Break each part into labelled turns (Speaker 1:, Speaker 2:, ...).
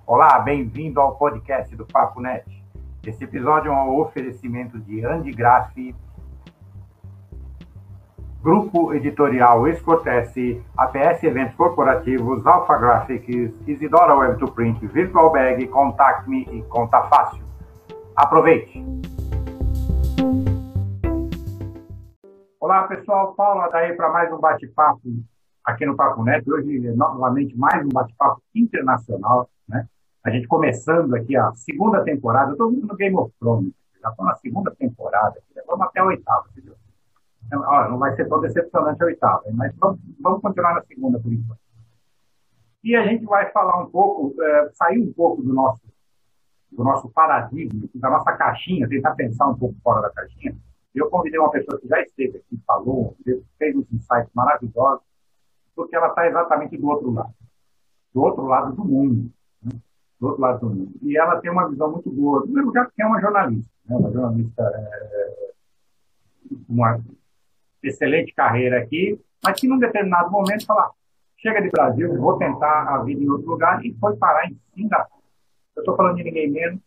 Speaker 1: Olá, bem-vindo ao podcast do Papo Net. Esse episódio é um oferecimento de Andy Grassi, Grupo Editorial Escortece, APS Eventos Corporativos, Alpha Graphics, Isidora Web2Print, Virtual Bag, Contact Me e Conta Fácil. Aproveite! Olá, pessoal. Paula daí para mais um bate-papo aqui no Papo Net. Hoje, novamente, mais um bate-papo internacional, né? A gente começando aqui a segunda temporada. Eu estou no Game of Thrones. Já estou na segunda temporada. Vamos até a oitava, entendeu? Não vai ser tão decepcionante a oitava, mas vamos continuar na segunda por enquanto. E a gente vai falar um pouco, sair um pouco do nosso paradigma, da nossa caixinha, tentar pensar um pouco fora da caixinha. Eu convidei uma pessoa que já esteve aqui, falou, fez uns insights maravilhosos, porque ela está exatamente do outro lado do mundo. Né? Do outro lado do mundo. E ela tem uma visão muito boa. No primeiro lugar, porque é uma jornalista. Né? Uma jornalista, uma excelente carreira aqui, mas que num determinado momento fala, chega de Brasil, vou tentar a vida em outro lugar, e foi parar em Singapura. Eu estou falando de ninguém menos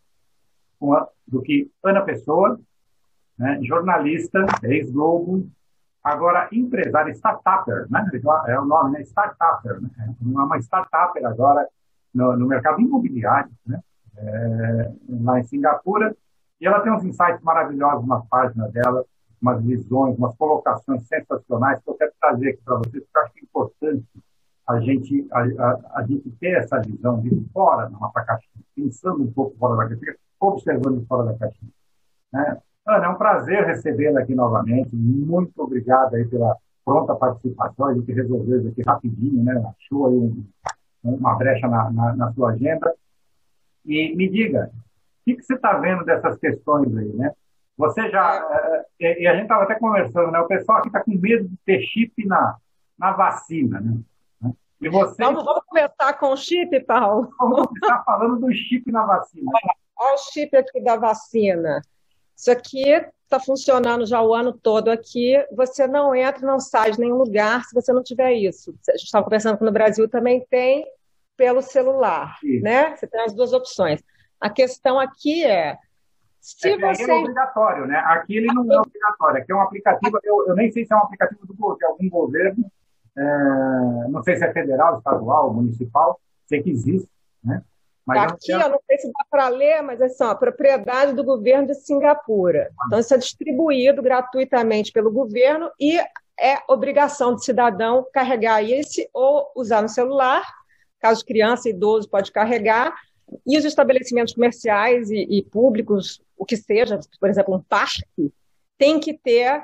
Speaker 1: do que Ana Pessoa, né, jornalista, ex-Globo, agora empresária, startupper, né? É o nome, né? Startupper, né? Uma startupper agora no mercado imobiliário, né? Lá em Singapura, e ela tem uns insights maravilhosos na página dela, umas visões, umas colocações sensacionais que eu quero trazer aqui para vocês, porque eu acho que é importante a gente ter essa visão de fora da nossa caixinha, pensando um pouco fora da caixinha, observando fora da caixinha, né? Ana, é um prazer recebê-la aqui novamente. Muito obrigado aí pela pronta participação. A gente resolveu isso aqui rapidinho, né? Achou aí uma brecha na sua agenda. E me diga, o que você está vendo dessas questões aí, né? Você já... E a gente estava até conversando, né? O pessoal aqui está com medo de ter chip na vacina, né? E você...
Speaker 2: Vamos começar com o chip, Paulo?
Speaker 1: Vamos começar falando do chip na vacina.
Speaker 2: Olha o chip aqui da vacina. Isso aqui está funcionando já o ano todo aqui. Você não entra, não sai de nenhum lugar se você não tiver isso. A gente estava conversando que no Brasil também tem pelo celular, né? Você tem as duas opções. A questão aqui é... Se você...
Speaker 1: é obrigatório, né? Aqui ele não é obrigatório. Aqui é um aplicativo, eu nem sei se é um aplicativo de algum governo, não sei se é federal, estadual, municipal, sei que existe, né? Mas
Speaker 2: aqui, eu não sei se dá para ler, mas assim, a propriedade do governo de Singapura. Então, isso é distribuído gratuitamente pelo governo e é obrigação do cidadão carregar esse ou usar no celular, caso criança e idoso pode carregar, e os estabelecimentos comerciais e públicos, o que seja, por exemplo, um parque, tem que ter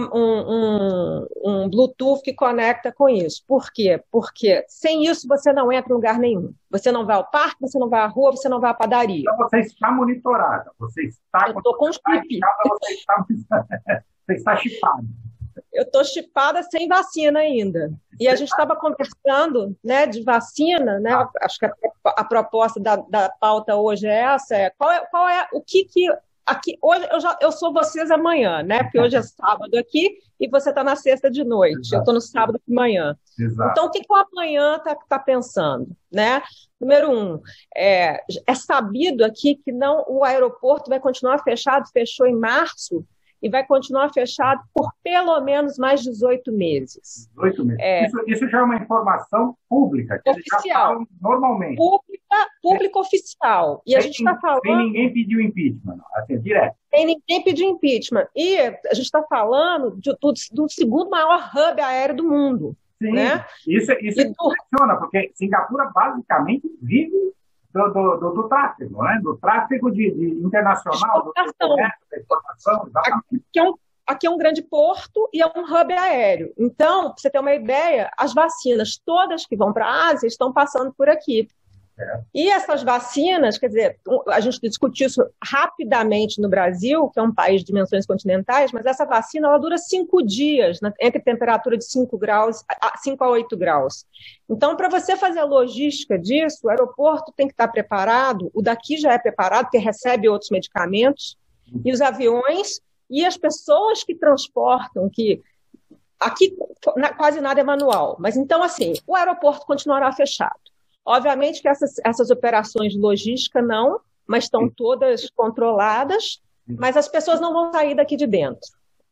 Speaker 2: um Bluetooth que conecta com isso. Por quê? Porque sem isso você não entra em lugar nenhum. Você não vai ao parque, você não vai à rua, você não vai à padaria.
Speaker 1: Então você está monitorada. Você está...
Speaker 2: Eu estou com chip.
Speaker 1: Você está chipada.
Speaker 2: Eu estou chipada sem vacina ainda. E a gente estava conversando, né, de vacina, né? Acho que a proposta da pauta hoje é essa. Qual é o que aqui, hoje eu sou vocês amanhã, né? Porque hoje é sábado aqui e você está na sexta de noite. Exato. Eu estou no sábado de manhã.
Speaker 1: Exato.
Speaker 2: Então, o que o amanhã está pensando, né? Número 1, é sabido aqui que o aeroporto vai continuar fechado, fechou em março, e vai continuar fechado por pelo menos mais 18 meses.
Speaker 1: 18 meses. Isso já é uma informação pública, que
Speaker 2: oficial.
Speaker 1: Eles já falam normalmente.
Speaker 2: Pública oficial. E a gente está falando...
Speaker 1: Sem ninguém pedir o impeachment, assim, direto.
Speaker 2: Sem ninguém pedir impeachment. E a gente está falando do segundo maior hub aéreo do mundo.
Speaker 1: Sim,
Speaker 2: né?
Speaker 1: Isso funciona, porque Singapura basicamente vive do tráfego, né? Do tráfego internacional, da exportação, exatamente.
Speaker 2: Aqui é um grande porto e é um hub aéreo. Então, para você ter uma ideia, as vacinas todas que vão para a Ásia estão passando por aqui. E essas vacinas, quer dizer, a gente discutiu isso rapidamente no Brasil, que é um país de dimensões continentais, mas essa vacina ela dura 5 dias, entre temperatura de 5 a 8 graus. Então, para você fazer a logística disso, o aeroporto tem que estar preparado, o daqui já é preparado, porque recebe outros medicamentos, e os aviões e as pessoas que transportam, que aqui quase nada é manual. Mas então, assim, o aeroporto continuará fechado. Obviamente que essas operações de logística não, mas estão todas controladas, mas as pessoas não vão sair daqui de dentro.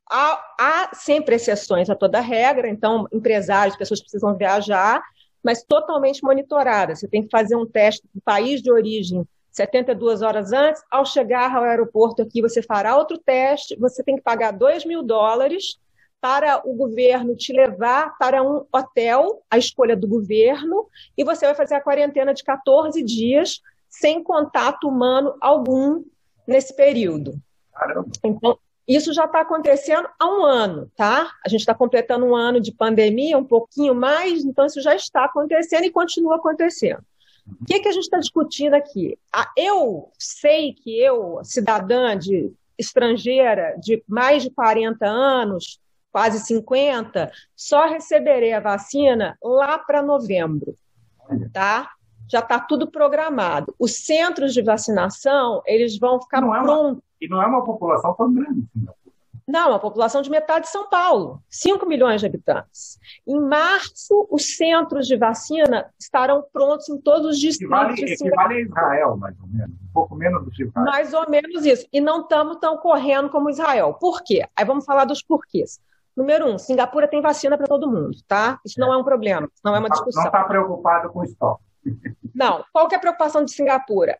Speaker 2: Há sempre exceções a toda regra, então empresários, pessoas precisam viajar, mas totalmente monitoradas. Você tem que fazer um teste do país de origem 72 horas antes. Ao chegar ao aeroporto aqui, você fará outro teste, você tem que pagar $2.000 para o governo te levar para um hotel, a escolha do governo, e você vai fazer a quarentena de 14 dias sem contato humano algum nesse período.
Speaker 1: Caramba.
Speaker 2: Então, isso já está acontecendo há um ano, tá? A gente está completando um ano de pandemia, um pouquinho mais, então isso já está acontecendo e continua acontecendo. O que a gente está discutindo aqui? Eu sei que eu, cidadã estrangeira de mais de 40 anos, quase 50, só receberei a vacina lá para novembro, tá? Já está tudo programado. Os centros de vacinação, eles vão ficar prontos.
Speaker 1: E não é uma população tão grande.
Speaker 2: Não, a população de metade de São Paulo, 5 milhões de habitantes. Em março, os centros de vacina estarão prontos em todos os distritos.
Speaker 1: Equivale a Israel, mais ou menos. Um pouco menos do que Israel.
Speaker 2: Mais ou menos isso. E não estamos tão correndo como Israel. Por quê? Aí vamos falar dos porquês. Número 1, Singapura tem vacina para todo mundo, tá? Isso não é um problema, não é uma discussão.
Speaker 1: Não está preocupado com o estoque.
Speaker 2: Não. Qual que é a preocupação de Singapura?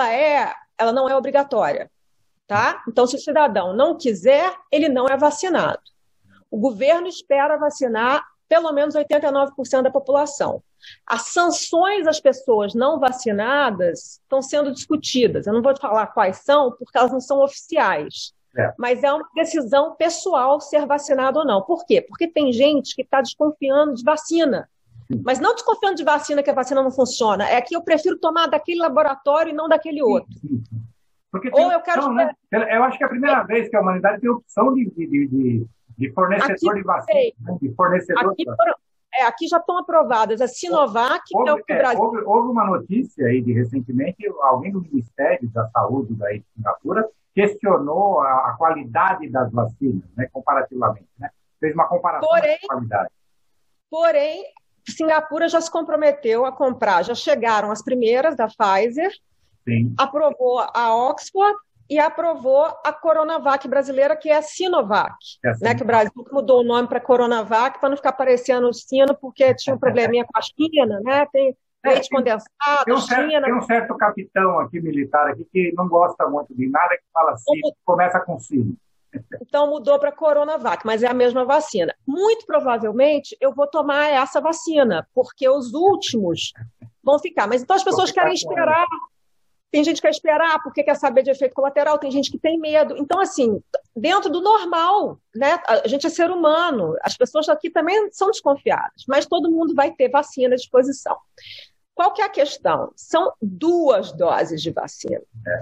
Speaker 2: Ela não é obrigatória, tá? Então, se o cidadão não quiser, ele não é vacinado. O governo espera vacinar pelo menos 89% da população. As sanções às pessoas não vacinadas estão sendo discutidas. Eu não vou te falar quais são, porque elas não são oficiais. Mas é uma decisão pessoal ser vacinado ou não. Por quê? Porque tem gente que está desconfiando de vacina. Mas não desconfiando de vacina que a vacina não funciona. É que eu prefiro tomar daquele laboratório e não daquele outro.
Speaker 1: Porque ou eu quero... Né? Eu acho que é a primeira vez que a humanidade tem opção de fornecedor de vacina. Né? De fornecedor
Speaker 2: aqui já estão aprovadas a Sinovac, que é o que o Brasil...
Speaker 1: Houve uma notícia aí de recentemente, alguém do Ministério da Saúde da Singapura questionou a qualidade das vacinas, né, comparativamente. Né? Fez uma comparação de qualidade.
Speaker 2: Porém, Singapura já se comprometeu a comprar, já chegaram as primeiras da Pfizer,
Speaker 1: sim,
Speaker 2: aprovou a Oxford e aprovou a Coronavac brasileira, que é a Sinovac, né, que o Brasil mudou o nome para Coronavac para não ficar parecendo Sino, porque tinha um probleminha com a China, né? Tem leite condensado,
Speaker 1: China. Tem um certo capitão aqui, militar, aqui, que não gosta muito de nada, que fala assim, começa com Sino.
Speaker 2: Então mudou para Coronavac, mas é a mesma vacina. Muito provavelmente eu vou tomar essa vacina, porque os últimos vão ficar. Mas então as pessoas querem esperar. Tem gente que quer esperar porque quer saber de efeito colateral, tem gente que tem medo. Então, assim, dentro do normal, né? A gente é ser humano, as pessoas aqui também são desconfiadas, mas todo mundo vai ter vacina à disposição. Qual que é a questão? São 2 doses de vacina.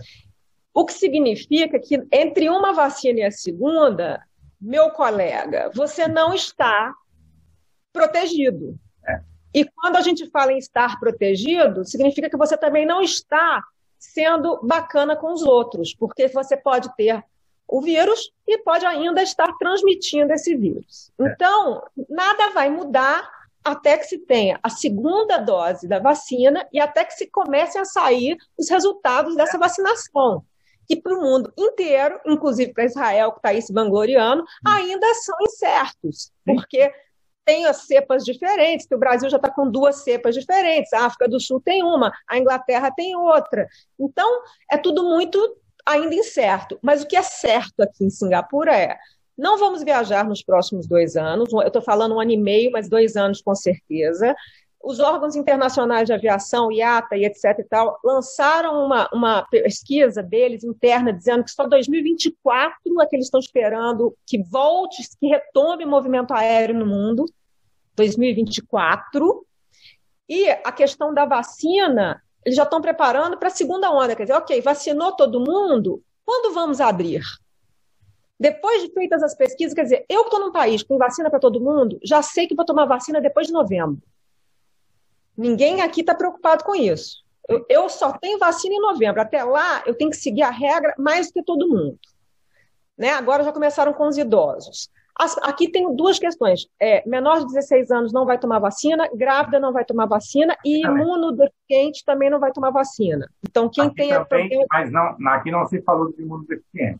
Speaker 2: O que significa que entre uma vacina e a segunda, meu colega, você não está protegido. E quando a gente fala em estar protegido, significa que você também não está sendo bacana com os outros, porque você pode ter o vírus e pode ainda estar transmitindo esse vírus. Então, nada vai mudar até que se tenha a segunda dose da vacina e até que se comecem a sair os resultados dessa vacinação, que para o mundo inteiro, inclusive para Israel, que está aí se vangloriando, ainda são incertos, porque tem as cepas diferentes, que o Brasil já está com 2 cepas diferentes, a África do Sul tem uma, a Inglaterra tem outra. Então, é tudo muito ainda incerto. Mas o que é certo aqui em Singapura é: não vamos viajar nos próximos 2 anos, eu estou falando 1 ano e meio, mas 2 anos com certeza. Os órgãos internacionais de aviação, IATA e etc. e tal, lançaram uma pesquisa deles interna dizendo que só 2024 é que eles estão esperando que volte, que retome o movimento aéreo no mundo, 2024. E a questão da vacina, eles já estão preparando para a segunda onda, quer dizer, ok, vacinou todo mundo, quando vamos abrir? Depois de feitas as pesquisas, quer dizer, eu que estou num país com vacina para todo mundo, já sei que vou tomar vacina depois de novembro. Ninguém aqui está preocupado com isso. Eu só tenho vacina em novembro. Até lá, eu tenho que seguir a regra mais do que todo mundo. Né? Agora já começaram com os idosos. Aqui tem duas questões. Menor de 16 anos não vai tomar vacina, grávida não vai tomar vacina e imunodeficiente também não vai tomar vacina. Então, quem
Speaker 1: aqui
Speaker 2: tem
Speaker 1: também,
Speaker 2: problema...
Speaker 1: mas não, aqui não se falou de imunodeficiente.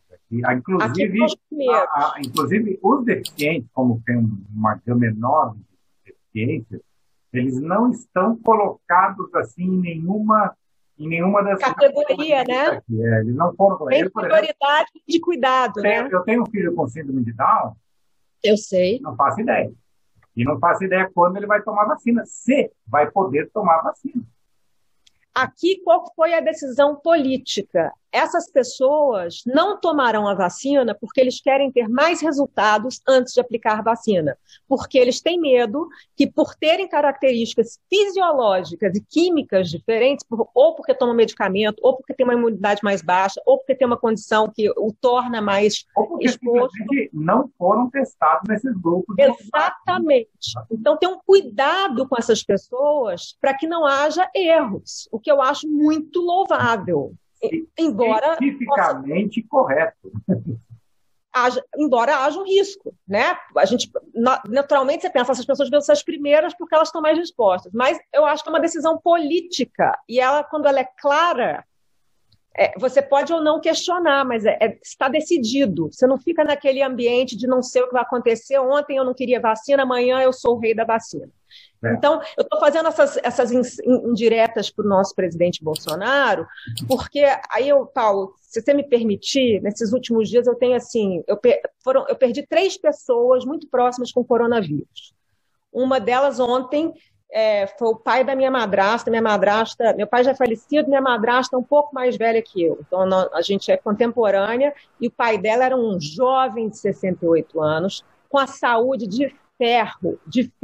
Speaker 1: Inclusive, os deficientes, como tem uma gama enorme de deficiências, eles não estão colocados assim em nenhuma das
Speaker 2: categoria, né?
Speaker 1: Eles não foram.
Speaker 2: Tem prioridade de cuidado, né?
Speaker 1: Eu tenho um filho com síndrome de Down.
Speaker 2: Eu sei.
Speaker 1: Não faço ideia. E não faço ideia quando ele vai tomar vacina, se vai poder tomar vacina.
Speaker 2: Aqui, qual foi a decisão política? Essas pessoas não tomarão a vacina porque eles querem ter mais resultados antes de aplicar a vacina. Porque eles têm medo que, por terem características fisiológicas e químicas diferentes, ou porque tomam medicamento, ou porque tem uma imunidade mais baixa, ou porque tem uma condição que o torna mais exposto.
Speaker 1: Não foram testados nesses grupos.
Speaker 2: Exatamente. Então, tem um cuidado com essas pessoas para que não haja erros, o que eu acho muito louvável. Embora
Speaker 1: cientificamente correto.
Speaker 2: Embora haja um risco, né? A gente, naturalmente, você pensa, essas pessoas vão ser as primeiras porque elas estão mais dispostas. Mas eu acho que é uma decisão política. E ela, quando ela é clara, você pode ou não questionar, mas está decidido. Você não fica naquele ambiente de não sei o que vai acontecer. Ontem eu não queria vacina, amanhã eu sou o rei da vacina. Então, eu estou fazendo essas indiretas para o nosso presidente Bolsonaro, porque aí, Paulo, se você me permitir, nesses últimos dias eu tenho assim, eu perdi 3 pessoas muito próximas com coronavírus. Uma delas ontem foi o pai da minha madrasta. Meu pai já é falecido, minha madrasta é um pouco mais velha que eu, então a gente é contemporânea, e o pai dela era um jovem de 68 anos, com a saúde de ferro.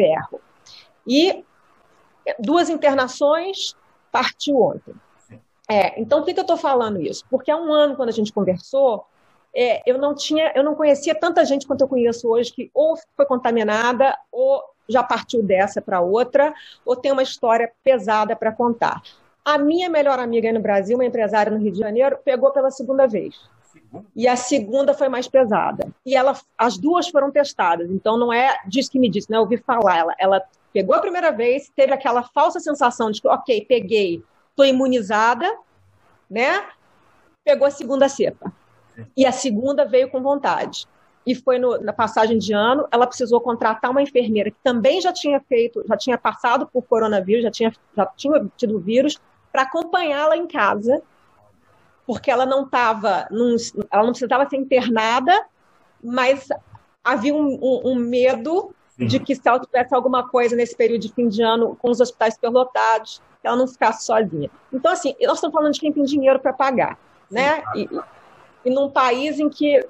Speaker 2: E 2 internações, partiu ontem. Então, por que eu estou falando isso? Porque há um ano, quando a gente conversou, eu não conhecia tanta gente quanto eu conheço hoje, que ou foi contaminada, ou já partiu dessa para outra, ou tem uma história pesada para contar. A minha melhor amiga aí no Brasil, uma empresária no Rio de Janeiro, pegou pela 2ª vez. E a segunda foi mais pesada. E as 2 foram testadas. Então, não é disso que me disse, né? Eu ouvi falar. Ela pegou a primeira vez, teve aquela falsa sensação de que, ok, peguei, estou imunizada, né? Pegou a segunda cepa. E a segunda veio com vontade. E foi na passagem de ano, ela precisou contratar uma enfermeira que também já tinha passado por coronavírus, já tinha tido vírus, para acompanhá-la em casa, porque ela não precisava ser internada, mas havia um medo de que, se ela tivesse alguma coisa nesse período de fim de ano, com os hospitais superlotados, ela não ficasse sozinha. Então, assim, nós estamos falando de quem tem dinheiro para pagar, né? E num país em que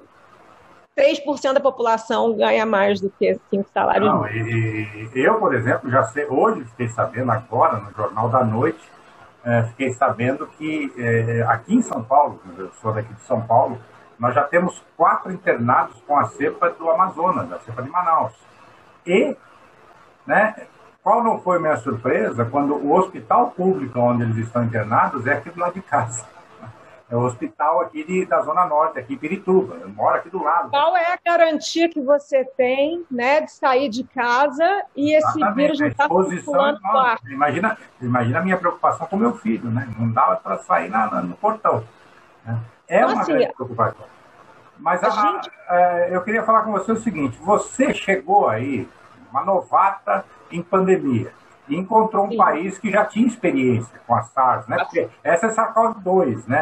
Speaker 2: 3% da população ganha mais do que 5 salários mínimos.
Speaker 1: Eu, por exemplo, hoje fiquei sabendo, agora, no Jornal da Noite, fiquei sabendo que aqui em São Paulo, eu sou daqui de São Paulo, nós já temos 4 internados com a cepa do Amazonas, a cepa de Manaus. E, né, qual não foi minha surpresa quando o hospital público onde eles estão internados é aqui do lado de casa. É o hospital aqui da Zona Norte, aqui em Pirituba. Eu moro aqui do lado.
Speaker 2: Qual é a garantia que você tem, né, de sair de casa e esse vírus não está circulando no ar?
Speaker 1: Imagina a minha preocupação com meu filho, né? Não dava para sair no portão. Né? Uma grande preocupação. Mas eu queria falar com você o seguinte: você chegou aí, uma novata em pandemia, e encontrou um país que já tinha experiência com a SARS, né? Porque essa é SARS-CoV-2, né?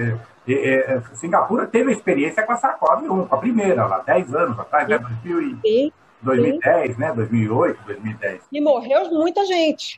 Speaker 1: Singapura teve experiência com a SARS-CoV-1, com a primeira, lá, 10 anos atrás, né? 2010, né? 2008, 2010.
Speaker 2: E morreu muita gente.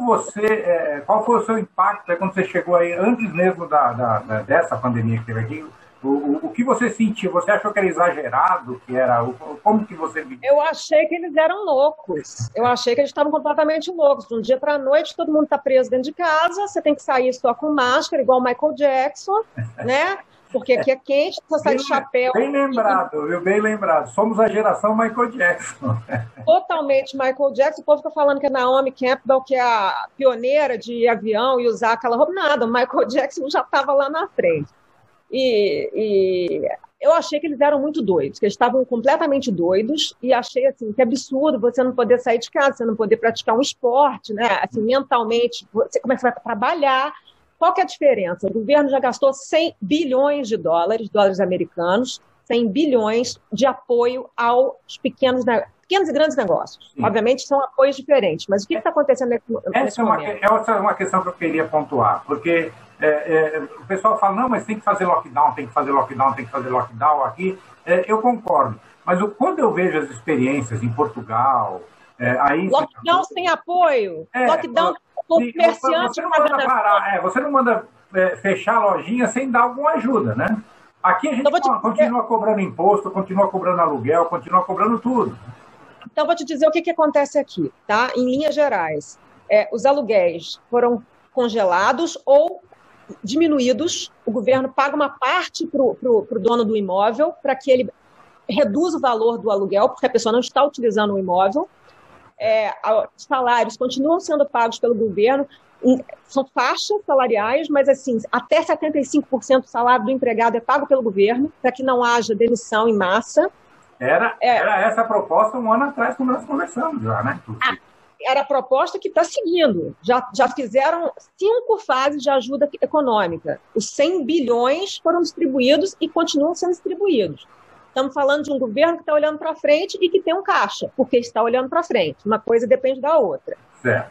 Speaker 1: Qual foi o seu impacto quando você chegou aí, antes mesmo dessa pandemia que teve aqui? O que você sentiu? Você achou que era exagerado? Como que você viu?
Speaker 2: Eu achei que eles eram loucos. Eu achei que eles estavam completamente loucos. De um dia para a noite, todo mundo está preso dentro de casa, você tem que sair só com máscara, igual o Michael Jackson, né? Porque aqui é quente, você sai de chapéu.
Speaker 1: Bem lembrado, viu? Bem lembrado. Somos a geração Michael Jackson.
Speaker 2: Totalmente Michael Jackson. O povo fica falando que a Naomi Campbell, que é a pioneira de avião e usar aquela roupa. Nada, o Michael Jackson já estava lá na frente. E eu achei que eles eram muito doidos, que eles estavam completamente doidos, e achei assim, que absurdo você não poder sair de casa, você não poder praticar um esporte, né? Assim, mentalmente, como é que você vai trabalhar? Qual que é a diferença? O governo já gastou 100 bilhões de dólares americanos, 100 bilhões de apoio aos pequenos e grandes negócios. Sim. Obviamente são apoios diferentes, mas o que está acontecendo nesse momento?
Speaker 1: Essa é uma questão que eu queria pontuar, porque o pessoal fala, não, mas tem que fazer lockdown, tem que fazer lockdown, tem que fazer lockdown aqui. Eu concordo, mas quando eu vejo as experiências em Portugal...
Speaker 2: lockdown sem apoio, lockdown com o comerciante...
Speaker 1: Você não manda fechar a lojinha sem dar alguma ajuda, né? Aqui a gente continua cobrando imposto, continua cobrando aluguel, continua cobrando tudo.
Speaker 2: Então, vou te dizer o que acontece aqui, tá? Em linhas gerais, os aluguéis foram congelados ou diminuídos. O governo paga uma parte para o dono do imóvel para que ele reduza o valor do aluguel, porque a pessoa não está utilizando o imóvel. Os salários continuam sendo pagos pelo governo, são faixas salariais, mas assim, até 75% do salário do empregado é pago pelo governo, para que não haja demissão em massa.
Speaker 1: Era essa a proposta um ano atrás, quando nós conversamos já, né?
Speaker 2: Era a proposta que está seguindo. Já fizeram 5 fases de ajuda econômica. Os 100 bilhões foram distribuídos e continuam sendo distribuídos. Estamos falando de um governo que está olhando para frente e que tem um caixa, porque está olhando para frente. Uma coisa depende da outra.
Speaker 1: Certo.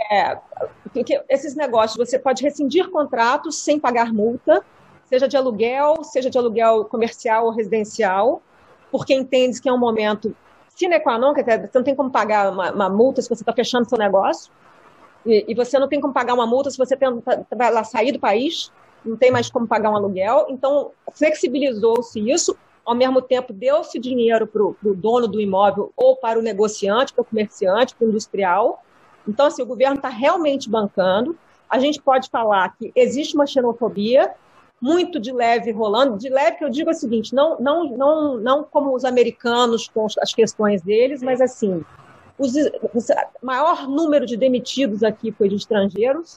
Speaker 2: Esses negócios, você pode rescindir contratos sem pagar multa, seja de aluguel comercial ou residencial, porque entende que é um momento sine qua non, quer dizer, você não tem como pagar uma multa se você está fechando seu negócio, e você não tem como pagar uma multa se você vai lá sair do país, não tem mais como pagar um aluguel. Então, flexibilizou-se isso, ao mesmo tempo deu-se dinheiro para o dono do imóvel ou para o negociante, para o comerciante, para o industrial. Então, assim, o governo está realmente bancando. A gente pode falar que existe uma xenofobia muito de leve rolando. De leve que eu digo é o seguinte, não como os americanos com as questões deles, mas assim, o maior número de demitidos aqui foi de estrangeiros.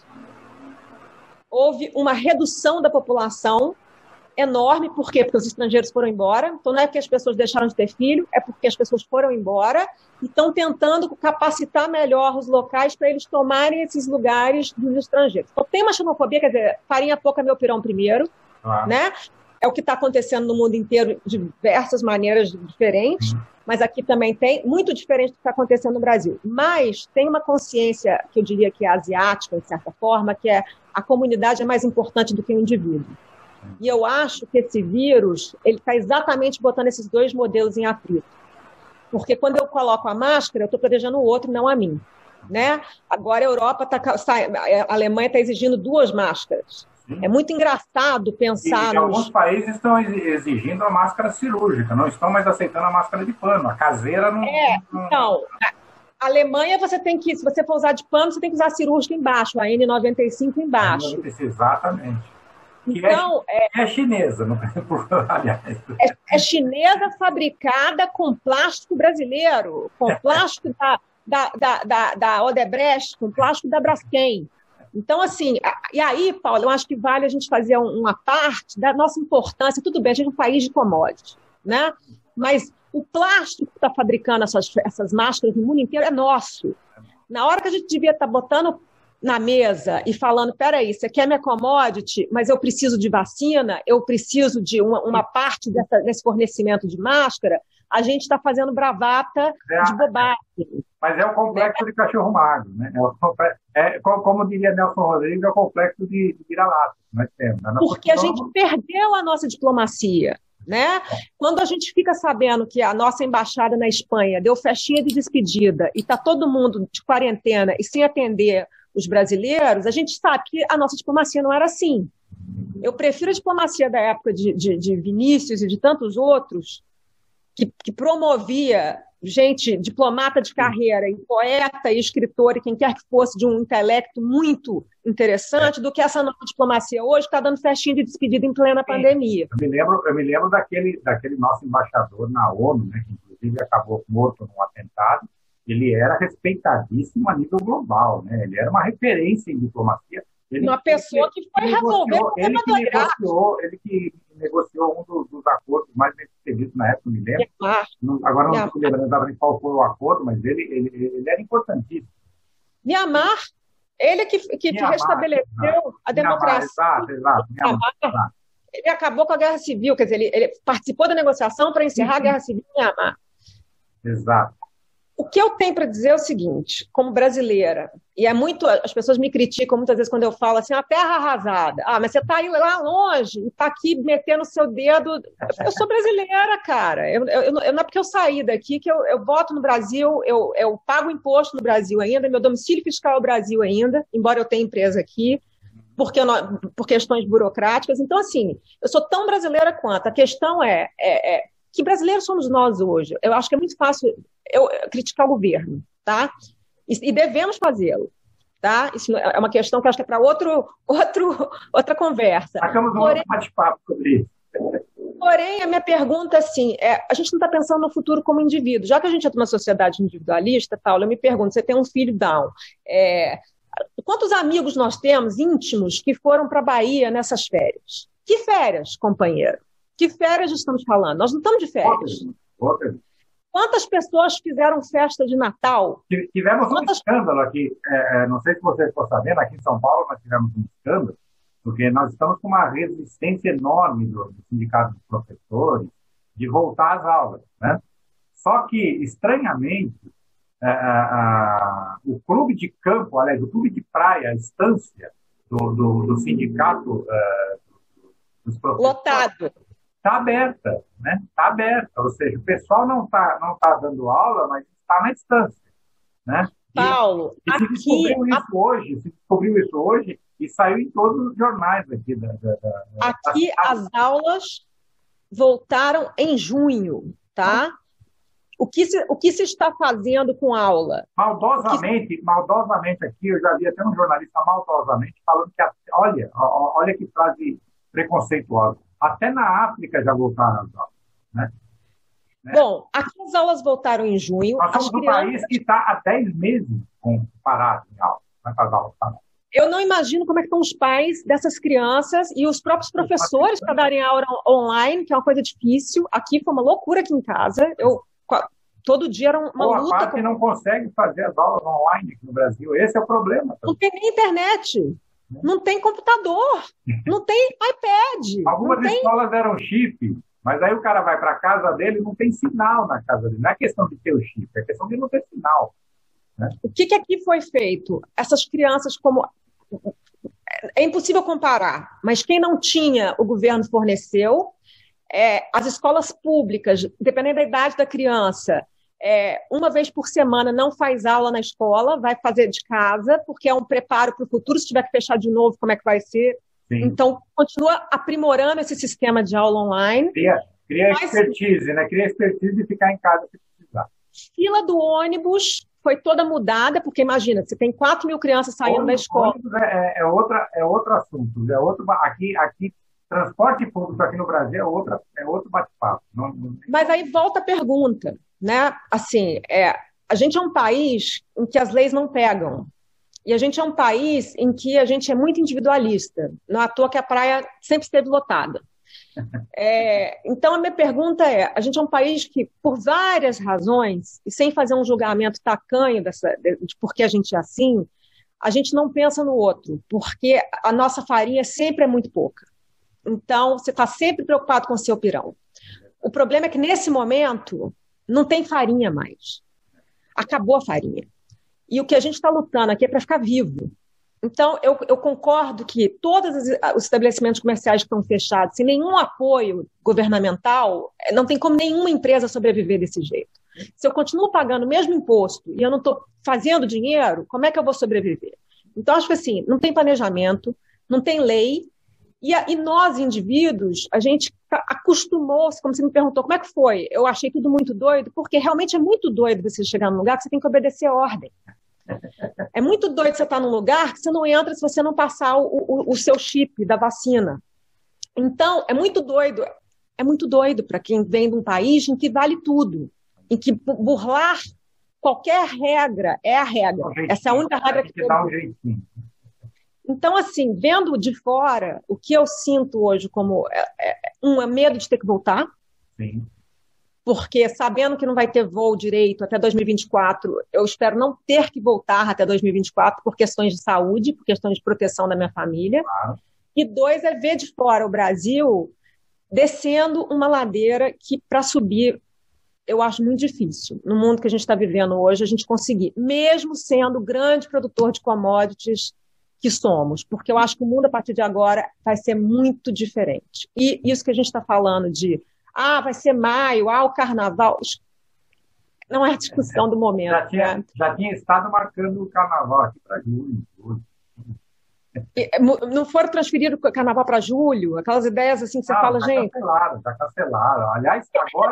Speaker 2: Houve uma redução da população enorme. Por quê? Porque os estrangeiros foram embora. Então, não é porque as pessoas deixaram de ter filho, é porque as pessoas foram embora e estão tentando capacitar melhor os locais para eles tomarem esses lugares dos estrangeiros. Então, tem uma xenofobia, quer dizer, farinha pouca, meu pirão primeiro, né? É o que está acontecendo no mundo inteiro de diversas maneiras diferentes, mas aqui também tem, muito diferente do que está acontecendo no Brasil. Mas tem uma consciência, que eu diria que é asiática, de certa forma, que é a comunidade é mais importante do que o indivíduo. E eu acho que esse vírus, ele está exatamente botando esses dois modelos em atrito. Porque quando eu coloco a máscara, eu estou protegendo o outro, não a mim. Né? Agora a Europa a Alemanha está exigindo 2 máscaras. Sim. É muito engraçado pensar
Speaker 1: alguns países estão exigindo a máscara cirúrgica, não estão mais aceitando a máscara de pano. A caseira não...
Speaker 2: Então, a Alemanha, se você for usar de pano, você tem que usar a cirúrgica embaixo, a N95 embaixo.
Speaker 1: Exatamente.
Speaker 2: Então,
Speaker 1: é chinesa, não aliás.
Speaker 2: É chinesa fabricada com plástico brasileiro, com plástico da Odebrecht, com plástico da Braskem. Então, assim, e aí, Paulo, eu acho que vale a gente fazer uma parte da nossa importância. Tudo bem, a gente é um país de commodities, né? Mas o plástico que está fabricando essas máscaras no mundo inteiro é nosso. Na hora que a gente devia estar botando na mesa e falando, peraí, isso aqui é minha commodity, mas eu preciso de vacina, eu preciso de uma parte desse fornecimento de máscara, a gente está fazendo bravata de bobagem.
Speaker 1: Mas é o complexo de cachorro magro, né? Como diria Nelson Rodrigues, é o complexo de vira-lata.
Speaker 2: Porque a gente perdeu a nossa diplomacia. Né? Quando a gente fica sabendo que a nossa embaixada na Espanha deu festinha de despedida e está todo mundo de quarentena e sem atender os brasileiros, a gente sabe que a nossa diplomacia não era assim. Eu prefiro a diplomacia da época de Vinícius e de tantos outros que promovia gente, diplomata de carreira, e poeta, e escritor, e quem quer que fosse, de um intelecto muito interessante, do que essa nova diplomacia hoje que está dando festinha de despedida em plena pandemia.
Speaker 1: Eu me lembro daquele nosso embaixador na ONU, né, que inclusive acabou morto num atentado. Ele era respeitadíssimo a nível global, né? Ele era uma referência em diplomacia.
Speaker 2: Uma pessoa que foi resolver o problema do Iraque.
Speaker 1: Ele que negociou um dos acordos mais bem sucedidos na época, me lembro.
Speaker 2: Mianmar.
Speaker 1: Agora não estou lembrando qual foi o acordo, mas ele era importantíssimo.
Speaker 2: Mianmar, ele que
Speaker 1: Mianmar,
Speaker 2: restabeleceu a democracia.
Speaker 1: Exato.
Speaker 2: Mianmar. Ele acabou com a guerra civil, quer dizer, ele participou da negociação para encerrar a guerra civil em Mianmar.
Speaker 1: Exato.
Speaker 2: O que eu tenho para dizer é o seguinte, como brasileira, e as pessoas me criticam muitas vezes quando eu falo assim, a terra arrasada. Mas você está aí lá longe e está aqui metendo o seu dedo. Eu sou brasileira, cara. Não é porque eu saí daqui que eu voto no Brasil, eu pago imposto no Brasil ainda, meu domicílio fiscal é o Brasil ainda, embora eu tenha empresa aqui, por questões burocráticas. Então, assim, eu sou tão brasileira quanto. A questão é que brasileiros somos nós hoje. Eu acho que é muito fácil eu criticar o governo, tá? E devemos fazê-lo, tá? Isso é uma questão que eu acho que é para outra conversa.
Speaker 1: Acabamos um bate-papo sobre isso.
Speaker 2: Porém, a minha pergunta, assim, a gente não está pensando no futuro como indivíduo. Já que a gente é de uma sociedade individualista, Paulo, eu me pergunto, você tem um filho down, quantos amigos nós temos íntimos que foram para a Bahia nessas férias? Que férias, companheiro? Que férias estamos falando? Nós não estamos de férias.
Speaker 1: Outra.
Speaker 2: Quantas pessoas fizeram festa de Natal?
Speaker 1: Tivemos um escândalo aqui, não sei se você ficou sabendo, aqui em São Paulo nós tivemos um escândalo, porque nós estamos com uma resistência enorme do sindicato dos professores de voltar às aulas, né? Só que, estranhamente, o clube de campo, aliás, o clube de praia, a estância do sindicato dos professores...
Speaker 2: Lotado.
Speaker 1: Está aberta, né? Está aberta, ou seja, o pessoal não tá dando aula, mas está na distância, né?
Speaker 2: Paulo,
Speaker 1: se descobriu isso hoje e saiu em todos os jornais aqui.
Speaker 2: Aqui as aulas voltaram em junho, tá? O que se está fazendo com aula?
Speaker 1: Maldosamente aqui, eu já vi até um jornalista maldosamente falando que, olha que frase preconceituosa. Até na África já voltaram as aulas, né?
Speaker 2: Bom, aqui as aulas voltaram em junho.
Speaker 1: Nós somos um país que está há 10 meses parado em aula.
Speaker 2: Eu não imagino como é que estão os pais dessas crianças e os próprios professores para darem aula online, que é uma coisa difícil. Aqui foi uma loucura aqui em casa. Todo dia era uma luta.
Speaker 1: Boa parte não consegue fazer as aulas online aqui no Brasil. Esse é o problema.
Speaker 2: Não tem nem internet. Não tem computador, não tem iPad.
Speaker 1: Algumas escolas deram chip, mas aí o cara vai para a casa dele e não tem sinal na casa dele. Não é questão de ter o chip, é questão de não ter sinal. Né?
Speaker 2: O que aqui foi feito? Essas crianças, como... É impossível comparar, mas quem não tinha, o governo forneceu. As escolas públicas, dependendo da idade da criança, uma vez por semana não faz aula na escola, vai fazer de casa, porque é um preparo para o futuro, se tiver que fechar de novo, como é que vai ser? Sim. Então, continua aprimorando esse sistema de aula online.
Speaker 1: Cria expertise, né? Cria expertise de ficar em casa se precisar.
Speaker 2: Fila do ônibus foi toda mudada, porque imagina, você tem 4 mil crianças saindo da escola.
Speaker 1: É outro assunto. Aqui, transporte público aqui no Brasil é outro bate-papo.
Speaker 2: Mas aí volta a pergunta, né? Assim, a gente é um país em que as leis não pegam. E a gente é um país em que a gente é muito individualista. Não é à toa que a praia sempre esteve lotada. Então, a minha pergunta a gente é um país que, por várias razões, e sem fazer um julgamento tacanho de por que a gente é assim, a gente não pensa no outro, porque a nossa farinha sempre é muito pouca. Então, você está sempre preocupado com o seu pirão. O problema é que, nesse momento, não tem farinha mais. Acabou a farinha. E o que a gente está lutando aqui é para ficar vivo. Então, eu concordo que todos os estabelecimentos comerciais que estão fechados, sem nenhum apoio governamental, não tem como nenhuma empresa sobreviver desse jeito. Se eu continuo pagando o mesmo imposto e eu não estou fazendo dinheiro, como é que eu vou sobreviver? Então, acho que assim, não tem planejamento, não tem lei, e nós, indivíduos, a gente acostumou-se, como você me perguntou, como é que foi? Eu achei tudo muito doido, porque realmente é muito doido você chegar num lugar que você tem que obedecer a ordem. É muito doido você estar num lugar que você não entra se você não passar o seu chip da vacina. Então, é muito doido para quem vem de um país em que vale tudo, em que burlar qualquer regra é a regra. Essa é a única regra que
Speaker 1: dá um jeitinho.
Speaker 2: Então, assim, vendo de fora, o que eu sinto hoje como um medo de ter que voltar,
Speaker 1: Sim.
Speaker 2: porque sabendo que não vai ter voo direito até 2024, eu espero não ter que voltar até 2024 por questões de saúde, por questões de proteção da minha família.
Speaker 1: Claro.
Speaker 2: E dois, é ver de fora o Brasil descendo uma ladeira que, para subir, eu acho muito difícil. No mundo que a gente está vivendo hoje, a gente conseguir, mesmo sendo grande produtor de commodities que somos, porque eu acho que o mundo, a partir de agora, vai ser muito diferente. E isso que a gente está falando de vai ser maio, o carnaval, não é a discussão do momento.
Speaker 1: Já tinha estado marcando o carnaval aqui para julho.
Speaker 2: Não foram transferidos o carnaval para julho? Aquelas ideias assim que você fala, gente.
Speaker 1: Já cancelaram. Aliás,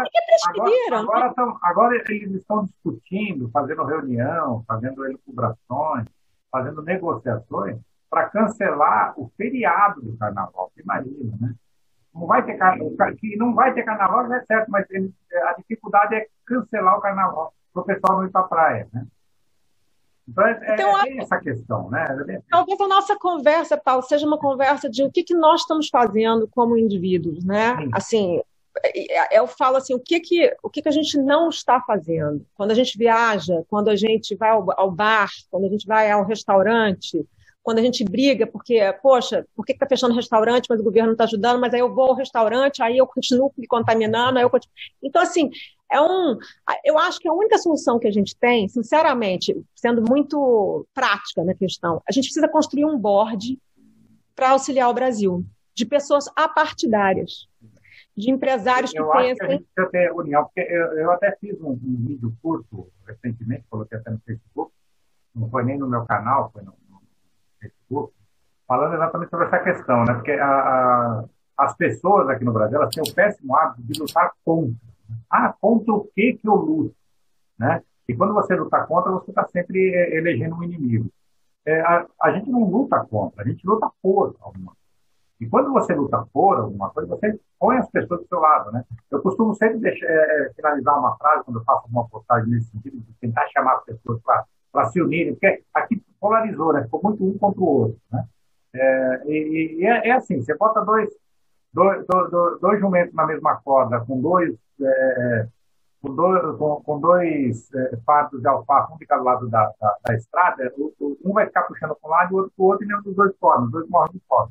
Speaker 1: agora eles estão discutindo, fazendo reunião, fazendo elucubrações, fazendo negociações para cancelar o feriado do carnaval. Você imagina, né? Não vai ter carnaval, já é certo, mas a dificuldade é cancelar o carnaval para o pessoal não ir para a praia, né? Então, bem essa questão, né?
Speaker 2: Talvez a nossa conversa, Paulo, seja uma conversa de o que nós estamos fazendo como indivíduos, né?
Speaker 1: Sim.
Speaker 2: Assim, eu falo assim, o que a gente não está fazendo? Quando a gente viaja, quando a gente vai ao bar, quando a gente vai ao restaurante, quando a gente briga porque, poxa, por que está fechando o restaurante, mas o governo não está ajudando, mas aí eu vou ao restaurante, aí eu continuo me contaminando, aí eu continuo... Então, assim, eu acho que a única solução que a gente tem, sinceramente, sendo muito prática na questão, a gente precisa construir um board para auxiliar o Brasil, de pessoas apartidárias, de empresários que
Speaker 1: pensem... Eu acho que a gente precisa ter união, porque eu até fiz um vídeo curto recentemente, coloquei até no Facebook, não foi nem no meu canal, foi no Facebook, falando exatamente sobre essa questão, né? Porque as pessoas aqui no Brasil, elas têm o péssimo hábito de lutar contra. Contra o que eu luto? Né? E quando você luta contra, você está sempre elegendo um inimigo. A gente não luta contra, a gente luta por alguma coisa. E quando você luta por alguma coisa, você põe as pessoas do seu lado. Né? Eu costumo sempre finalizar uma frase, quando eu faço uma postagem nesse sentido, de tentar chamar as pessoas para se unirem, porque aqui polarizou, né? Ficou muito um contra o outro. Né? É assim, você bota dois jumentos na mesma corda, com dois fardos de alfafa, um de cada lado da estrada, um vai ficar puxando para um lado e o outro para o outro, e nenhum dos dois corre, os dois morrem de fome.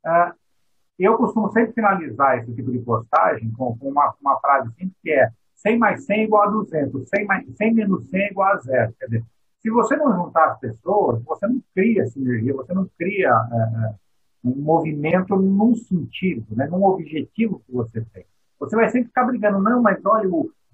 Speaker 1: Eu costumo sempre finalizar esse tipo de postagem com uma frase simples que é 100 mais 100 igual a 200, 100 menos 100 igual a zero. Quer dizer, se você não juntar as pessoas, você não cria sinergia, você não cria um movimento num sentido, né, num objetivo que você tem. Você vai sempre ficar brigando, não, mas olha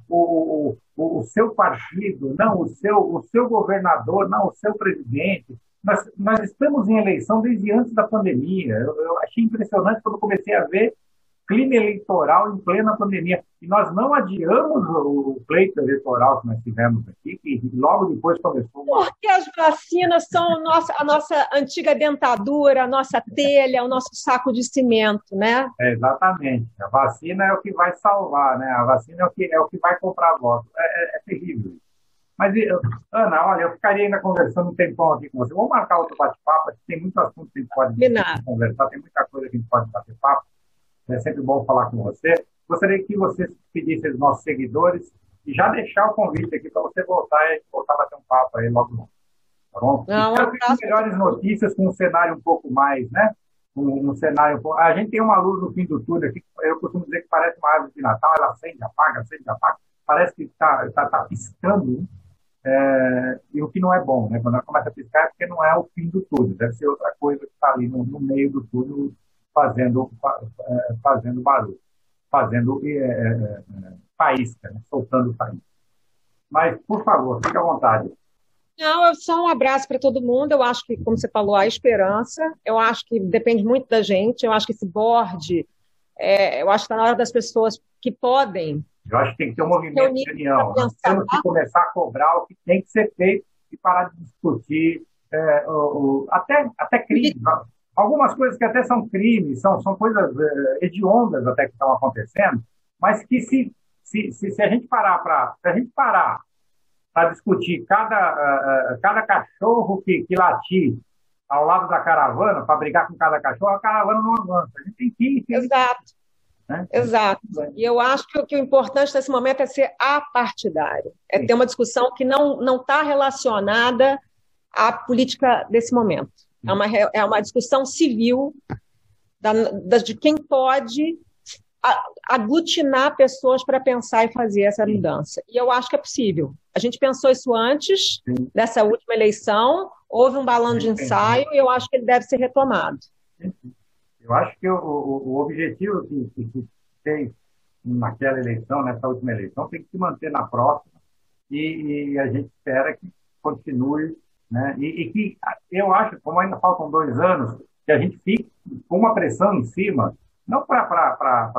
Speaker 1: o seu partido, não, o seu governador, não, o seu presidente. Nós estamos em eleição desde antes da pandemia. Eu achei impressionante quando comecei a ver clima eleitoral em plena pandemia. E nós não adiamos o pleito eleitoral que nós tivemos aqui, que logo depois começou...
Speaker 2: Porque as vacinas são a nossa antiga dentadura, a nossa telha, o nosso saco de cimento, né?
Speaker 1: Exatamente. A vacina é o que vai salvar, né? A vacina é o que vai comprar voto. É terrível. Mas, Ana, olha, eu ficaria ainda conversando um tempão aqui com você. Vamos marcar outro bate-papo, tem muito assunto que a gente pode conversar, tem muita coisa que a gente pode bater papo. É sempre bom falar com você. Gostaria que você pedisse aos nossos seguidores e já deixar o convite aqui para você voltar a bater um papo aí logo logo. Tá bom? Então, melhores notícias com um cenário um pouco mais, né? Um cenário. A gente tem uma luz no fim do túnel aqui, eu costumo dizer que parece uma árvore de Natal, ela acende, apaga, parece que está piscando, e o que não é bom, né? Quando ela começa a piscar é porque não é o fim do túnel, deve ser outra coisa que está ali no meio do túnel fazendo barulho, fazendo faísca, né? Soltando faísca. Mas, por favor, fique à vontade.
Speaker 2: Não, só um abraço para todo mundo. Eu acho que, como você falou, há esperança. Eu acho que depende muito da gente. Eu acho que esse board, eu acho que está na hora das pessoas que podem.
Speaker 1: Eu acho que tem que ter um movimento de união. Nós temos que começar a cobrar o que tem que ser feito e parar de discutir até crimes. Algumas coisas que até são crimes, são coisas hediondas até que estão acontecendo, mas que se a gente parar para discutir cada cachorro que latir ao lado da caravana para brigar com cada cachorro, a caravana não avança. A gente tem que ir.
Speaker 2: Exato,
Speaker 1: Né?
Speaker 2: exato. E eu acho que o importante nesse momento é ser apartidário, é ter uma discussão que não está relacionada à política desse momento. É uma discussão civil de quem pode aglutinar pessoas para pensar e fazer essa mudança. E eu acho que é possível. A gente pensou isso antes dessa última eleição, houve um balão de ensaio e eu acho que ele deve ser retomado.
Speaker 1: Eu acho que o objetivo que se fez naquela eleição, nessa última eleição, tem que se manter na próxima e a gente espera que continue, né? E que eu acho, como ainda faltam 2 anos, que a gente fique com uma pressão em cima, não para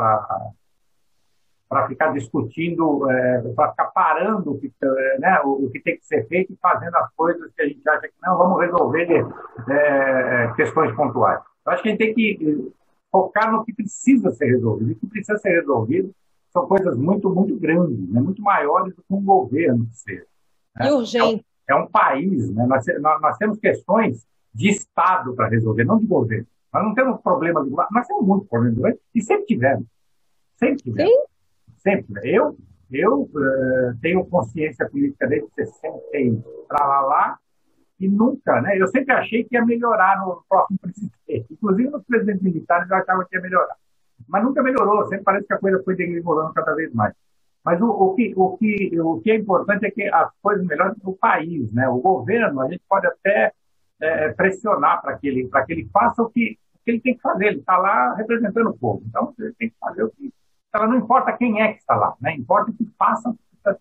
Speaker 1: ficar discutindo, para ficar parando o que tem que ser feito e fazendo as coisas que a gente acha que não, vamos resolver questões pontuais. Eu acho que a gente tem que focar no que precisa ser resolvido. E o que precisa ser resolvido são coisas muito, muito grandes, né? Muito maiores do que um governo que seja.
Speaker 2: E urgente.
Speaker 1: É um país, né? Nós temos questões de Estado para resolver, não de governo. Nós não temos problema de governo, nós temos muitos problemas de governo e sempre tivemos. Sempre tivemos.
Speaker 2: Sim.
Speaker 1: Sempre. Eu tenho consciência política desde 60 lá e nunca, né? Eu sempre achei que ia melhorar no próximo presidente. Inclusive nos presidentes militares eu achava que ia melhorar. Mas nunca melhorou, sempre parece que a coisa foi degringolando cada vez mais. Mas o que é importante é que as coisas melhorem para o país, né? O governo, a gente pode até pressionar para que ele faça o que ele tem que fazer. Ele está lá representando o povo. Então, ele tem que fazer o que... Então, não importa quem é que está lá, né? Importa que façam.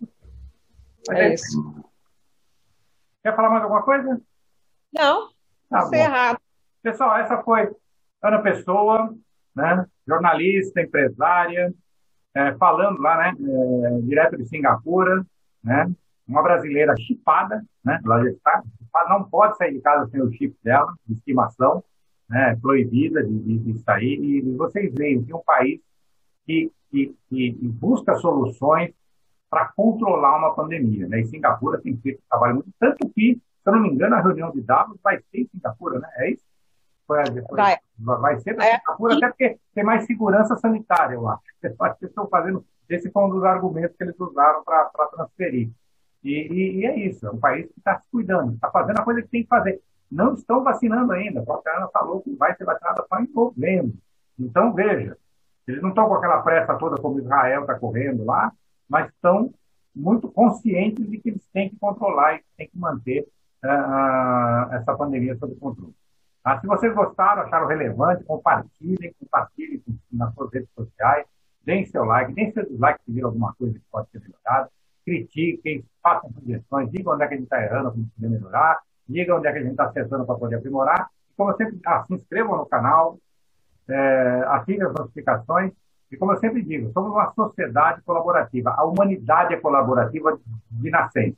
Speaker 2: É isso.
Speaker 1: Quer falar mais alguma coisa?
Speaker 2: Não, está errado.
Speaker 1: Pessoal, essa foi Ana Pessoa, né? Jornalista, empresária, falando lá, né? Direto de Singapura, né? Uma brasileira chipada, né? Ela já está chipada, não pode sair de casa sem o chip dela, de estimação, né? Proibida de sair. E vocês veem que um país que busca soluções para controlar uma pandemia, né? E Singapura tem feito um trabalho muito... Tanto que, se eu não me engano, a reunião de Davos vai ser em Singapura, né? É isso? Vai ser para Singapura, até porque tem mais segurança sanitária, eu acho. Eu acho que estão fazendo... Esse foi um dos argumentos que eles usaram para transferir. E é isso, é um país que está se cuidando, está fazendo a coisa que tem que fazer. Não estão vacinando ainda. A própria Ana falou que vai ser vacinada só em novembro. Então, veja, eles não estão com aquela pressa toda como Israel está correndo lá, mas estão muito conscientes de que eles têm que controlar e que têm que manter essa pandemia sob controle. Se vocês gostaram, acharam relevante, compartilhem nas suas redes sociais, deem seu like, deem seu dislike se viram alguma coisa que pode ser melhorada, critiquem, façam sugestões, digam onde é que a gente está errando para poder melhorar, digam onde é que a gente está acertando para poder aprimorar. E como eu sempre se inscrevam no canal, ativem as notificações. E como eu sempre digo, somos uma sociedade colaborativa. A humanidade é colaborativa de nascença.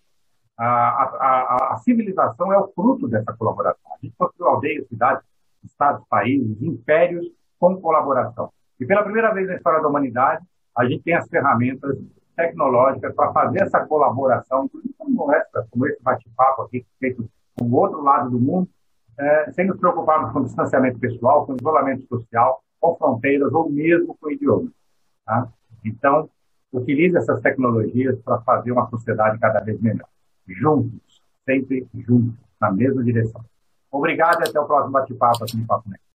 Speaker 1: A civilização é o fruto dessa colaboração. A gente construiu aldeias, cidades, estados, países, impérios com colaboração. E pela primeira vez na história da humanidade, a gente tem as ferramentas tecnológicas para fazer essa colaboração, como esse bate-papo aqui, feito com o outro lado do mundo, sem nos preocuparmos com distanciamento pessoal, com isolamento social, com fronteiras ou mesmo com idiomas. Tá? Então, utilize essas tecnologias para fazer uma sociedade cada vez melhor. Juntos, sempre juntos, na mesma direção. Obrigado e até o próximo bate-papo aqui no Papo Net.